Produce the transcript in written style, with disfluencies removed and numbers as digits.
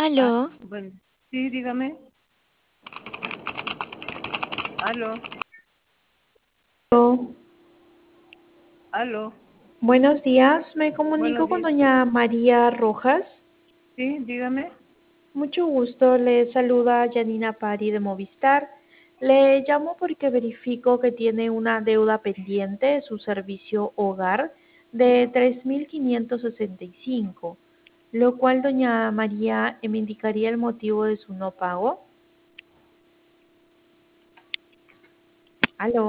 Aló, Bueno, sí, dígame. Aló, aló. buenos días. Me Buenos comunico con días. doña María Rojas. Sí, dígame. Mucho gusto. Le saluda Janina Pari de Movistar. Le llamo porque verifico que tiene una deuda pendiente de su servicio hogar de 3.565, lo cual doña María me indicaría el motivo de su no pago. Aló.